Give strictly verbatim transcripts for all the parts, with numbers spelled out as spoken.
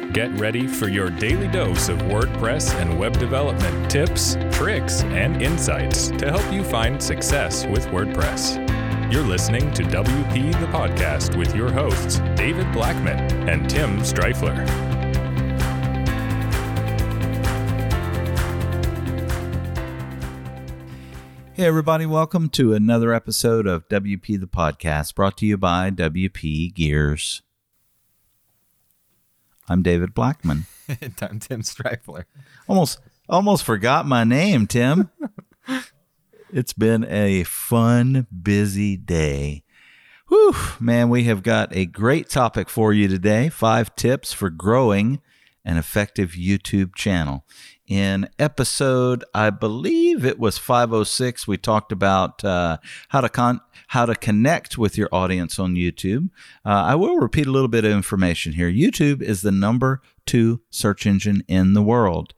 Get ready for your daily dose of WordPress and web development tips, tricks, and insights to help you find success with WordPress. You're listening to W P the Podcast with your hosts, David Blackman and Tim Streifler. Hey everybody, welcome to another episode of W P the Podcast, brought to you by W P Gears. I'm David Blackman. And I'm Tim Streifler. Almost, almost forgot my name, Tim. It's been a fun, busy day. Whew, man, we have got a great topic for you today. Five tips for growing an effective YouTube channel. In episode, I believe it was five oh six, we talked about uh, how to con- how to connect with your audience on YouTube. Uh, I will repeat a little bit of information here. YouTube is the number two search engine in the world.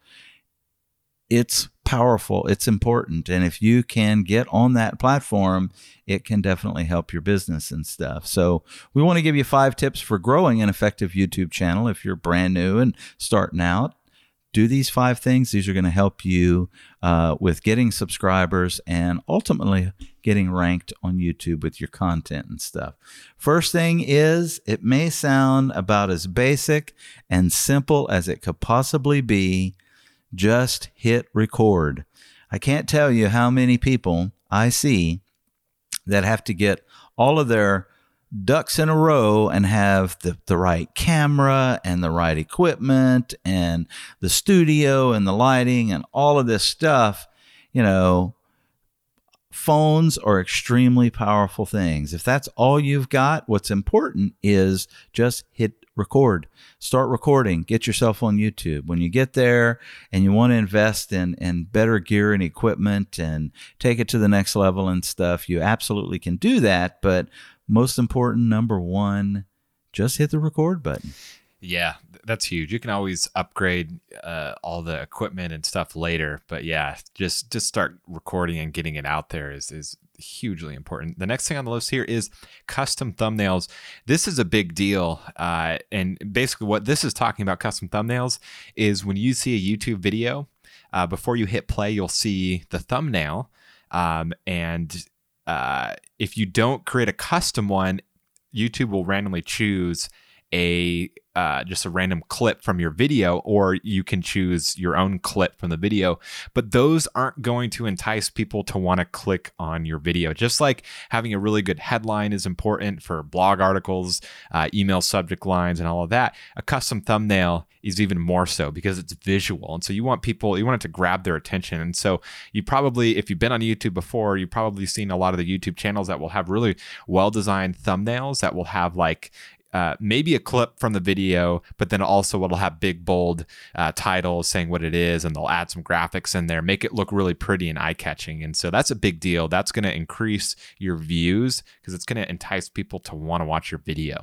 It's powerful. It's important. And if you can get on that platform, it can definitely help your business and stuff. So we want to give you five tips for growing an effective YouTube channel. If you're brand new and starting out, do these five things. These are going to help you uh, with getting subscribers and ultimately getting ranked on YouTube with your content and stuff. First thing is, it may sound about as basic and simple as it could possibly be. Just hit record. I can't tell you how many people I see that have to get all of their ducks in a row and have the, the right camera and the right equipment and the studio and the lighting and all of this stuff. You know, phones are extremely powerful things. If that's all you've got, what's important is just hit record. Start recording. Get yourself on YouTube. When you get there and you want to invest in, in better gear and equipment and take it to the next level and stuff, you absolutely can do that. But most important, number one, just hit the record button. Yeah, that's huge. You can always upgrade uh, all the equipment and stuff later, but yeah, just just start recording and getting it out there is is hugely important. The next thing on the list here is custom thumbnails. This is a big deal, uh, and basically what this is talking about, custom thumbnails, is when you see a YouTube video, uh, before you hit play, you'll see the thumbnail, um, and Uh, if you don't create a custom one, YouTube will randomly choose a uh, just a random clip from your video, or you can choose your own clip from the video. But those aren't going to entice people to want to click on your video. Just like having a really good headline is important for blog articles, uh, email subject lines, and all of that, a custom thumbnail is even more so because it's visual. And so you want people, you want it to grab their attention. And so you probably, if you've been on YouTube before, you've probably seen a lot of the YouTube channels that will have really well-designed thumbnails that will have like Uh, maybe a clip from the video, but then also it'll have big, bold uh, titles saying what it is, and they'll add some graphics in there, make it look really pretty and eye-catching. And so that's a big deal. That's going to increase your views because it's going to entice people to want to watch your video.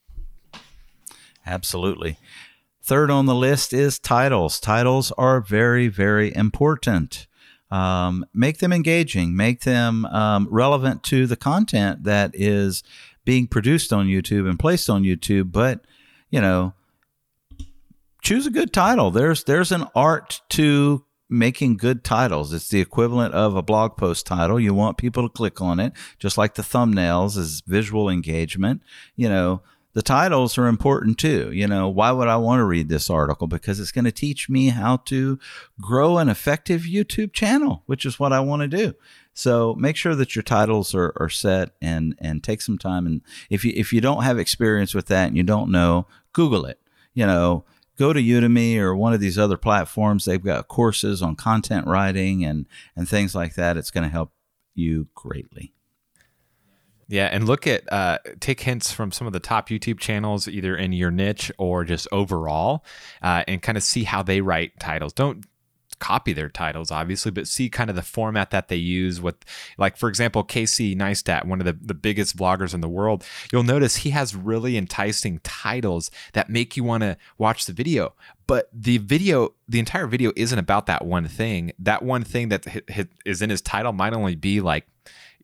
Absolutely. Third on the list is titles. Titles are very, very important. Um, make them engaging. Make them um, relevant to the content that is being produced on YouTube and placed on YouTube. But, you know, choose a good title. There's there's an art to making good titles. It's the equivalent of a blog post title. You want people to click on it, just like the thumbnails is visual engagement. You know, the titles are important too. You know, why would I want to read this article? Because it's going to teach me how to grow an effective YouTube channel, which is what I want to do. So make sure that your titles are, are set and, and take some time. And if you, if you don't have experience with that and you don't know, Google it. You know, go to Udemy or one of these other platforms. They've got courses on content writing and, and things like that. It's going to help you greatly. Yeah, and look at, uh, take hints from some of the top YouTube channels, either in your niche or just overall, uh, and kind of see how they write titles. Don't copy their titles, obviously, but see kind of the format that they use with, like, for example, Casey Neistat, one of the, the biggest vloggers in the world. You'll notice he has really enticing titles that make you want to watch the video. But the video, the entire video isn't about that one thing. That one thing that is in his title might only be like,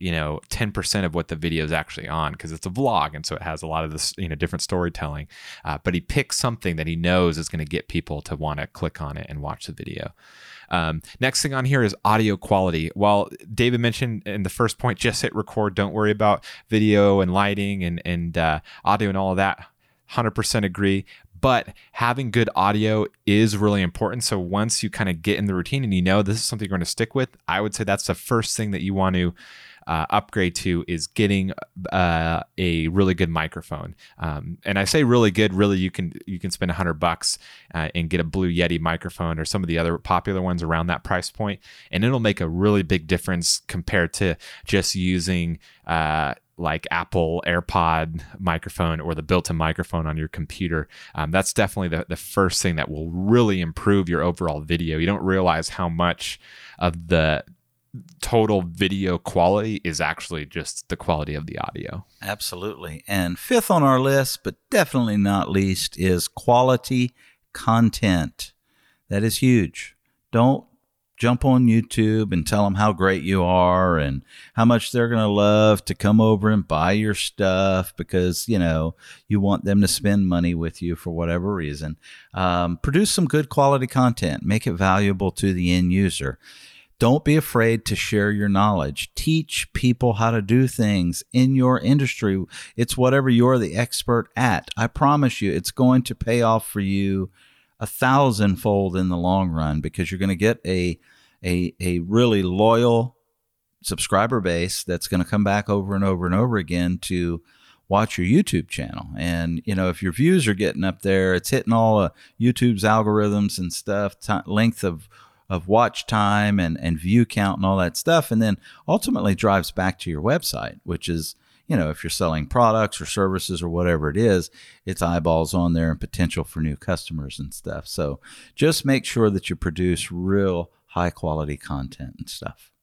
you know, ten percent of what the video is actually on, because it's a vlog. And so it has a lot of this, you know, different storytelling. Uh, but he picks something that he knows is going to get people to want to click on it and watch the video. Um, next thing on here is audio quality. While David mentioned in the first point, just hit record, don't worry about video and lighting and, and uh, audio and all of that, one hundred percent agree. But having good audio is really important. So once you kind of get in the routine and you know this is something you're going to stick with, I would say that's the first thing that you want to Uh, upgrade to is getting uh, a really good microphone. Um, and I say really good, really you can you can spend a hundred bucks uh, and get a Blue Yeti microphone or some of the other popular ones around that price point, and it'll make a really big difference compared to just using uh, like Apple AirPod microphone or the built-in microphone on your computer. Um, that's definitely the, the first thing that will really improve your overall video. You don't realize how much of the total video quality is actually just the quality of the audio. Absolutely. And fifth on our list, but definitely not least, is quality content. That is huge. Don't jump on YouTube and tell them how great you are and how much they're going to love to come over and buy your stuff because, you know, you want them to spend money with you for whatever reason. Um, produce some good quality content. Make it valuable to the end user. Don't be afraid to share your knowledge. Teach people how to do things in your industry. It's whatever you're the expert at. I promise you, it's going to pay off for you a thousandfold in the long run because you're going to get a, a, a really loyal subscriber base that's going to come back over and over and over again to watch your YouTube channel. And, you know, if your views are getting up there, it's hitting all of YouTube's algorithms and stuff, t- length of of watch time and, and view count and all that stuff, and then ultimately drives back to your website, which is, you know, if you're selling products or services or whatever it is, it's eyeballs on there and potential for new customers and stuff. So just make sure that you produce real high quality content and stuff.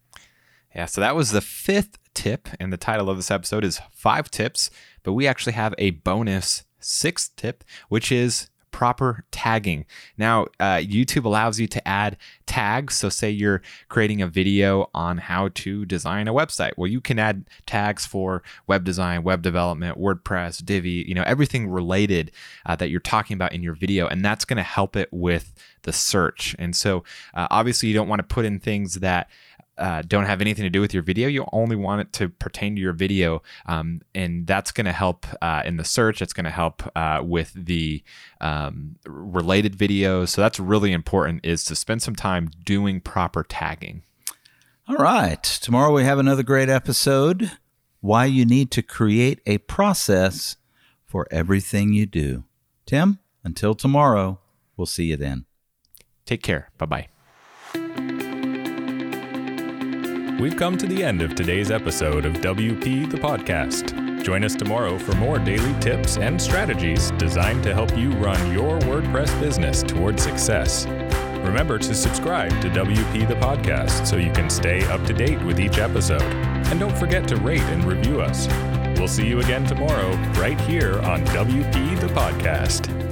Yeah, so that was the fifth tip, and the title of this episode is Five Tips, but we actually have a bonus sixth tip, which is proper tagging. Now, uh, YouTube allows you to add tags. So say you're creating a video on how to design a website. Well, you can add tags for web design, web development, WordPress, Divi, you know, everything related uh, that you're talking about in your video. And that's going to help it with the search. And so uh, obviously you don't want to put in things that Uh, don't have anything to do with your video. You only want it to pertain to your video, um, and that's going to help uh, in the search. It's going to help uh, with the um, related videos. So that's really important, is to spend some time doing proper tagging. All right. Tomorrow we have another great episode, why you need to create a process for everything you do. Tim, until tomorrow, we'll see you then. Take care. Bye-bye. We've come to the end of today's episode of W P the Podcast. Join us tomorrow for more daily tips and strategies designed to help you run your WordPress business toward success. Remember to subscribe to W P the Podcast so you can stay up to date with each episode. And don't forget to rate and review us. We'll see you again tomorrow right here on W P the Podcast.